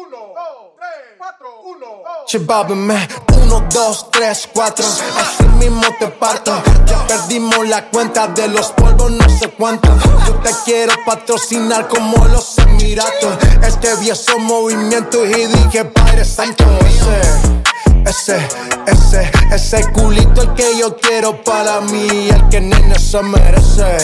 Chibábeme, 1, 2, 3, 4. Así mismo te parto. Ya perdimos la cuenta de los polvos, no sé cuánto. Yo te quiero patrocinar como los Emiratos. Este viejo movimiento y dije Padre Santo. Ese culito el que yo quiero para mí, el que nene se merece.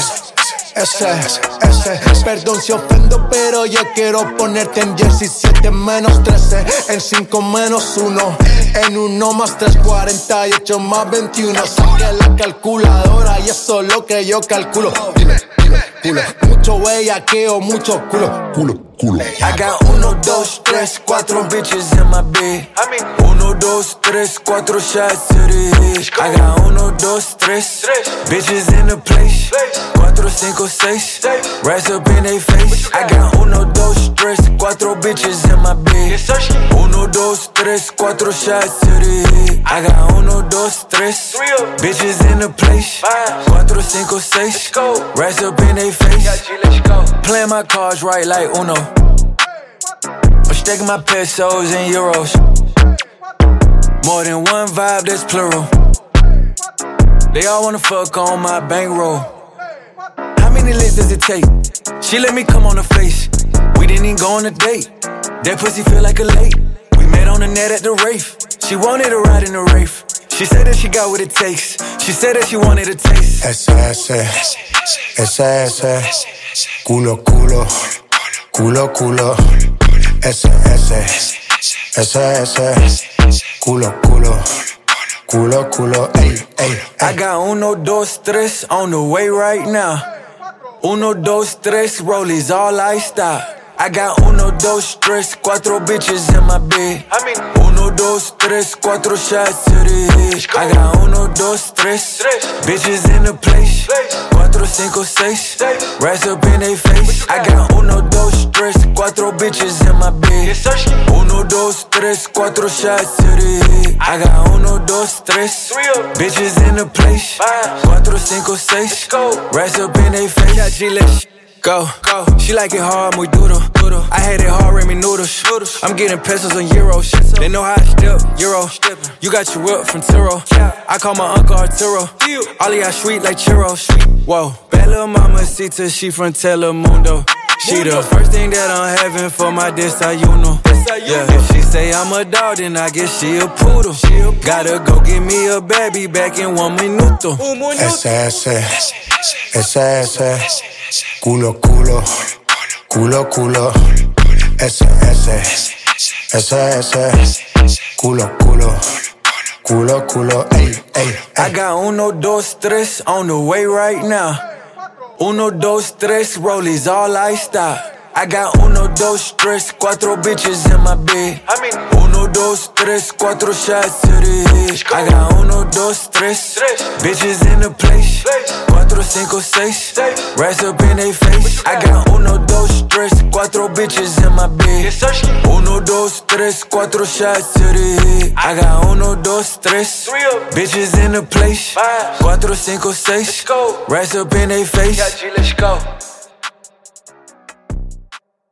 Perdón si ofendo, pero yo quiero ponerte en jersey 7 menos 13, en 5 menos 1, en 1 más 3, 48 más 21. Saqué la calculadora y eso es lo que yo calculo. Dime, culo. Mucho bellaqueo, mucho culo. I got 1, 2, 3, 4 bitches in my bed. 1, 2, 3, 4 shots to the head. I got 1, 2, 3 bitches in the place. 4, 5, 6 rats up in they face. I got 1, 2, 3, 4 bitches in my bed. 1, 2, 3, 4 shots to the head. I got 1, 2, 3 bitches in the place. 4, 5, 6 rats up in they face. Playing my cards right like Uno. I'm stacking my pesos in euros. More than one vibe, that's plural. They all wanna fuck on my bankroll. How many licks does it take? She let me come on her face. We didn't even go on a date. That pussy feel like a lake. We met on the net at the Wraith. She wanted a ride in the Wraith. She said that she got what it takes. She said that she wanted a taste. Culo. Ese, culo, ey. I got 1, 2, 3 on the way right now. 1, 2, 3 rollies, all I stop. I got 1, 2, 3, 4 bitches in my bed. 1, 2, 3, 4 shots to the head. I got 1, 2, 3 bitches in the place. 4, 5, 6 rats up in they face. I got 1, 2, 3, 4 bitches in my bed. 1, 2, 3, 4 shots to the head. I got 1, 2, 3 bitches in the place. 4, 5, 6 rats up in they face. Go. She like it hard, muy duro. I had it hard, Remy noodles. I'm getting pesos and euros. They know how I step, Euro. You got your whip from Tiro. I call my uncle Arturo. All of y'all sweet like churros. Whoa, bad little mamacita, she from Telemundo. She the first thing that I'm having for my desayuno. Yeah, if she say I'm a dog, then I guess she a poodle. Gotta go get me a baby back in 1 minuto. Ese. Culo. Ese. Culo, ey. I got 1, 2, 3 on the way right now. 1, 2, 3 rollies, all I stop. I got 1, 2, 3 4 bitches in my bed. 1, 2, 3 4 shots to the head. I got 1, 2, 3 bitches in the place. 4, 5, 6 rats up in they face. I got 1, 2, 3 4 bitches in my bed. 1, 2, 3 4 shots to the head. I got 1, 2, 3 bitches in the place. 4, 5, 6 rats up in they face. Let's go.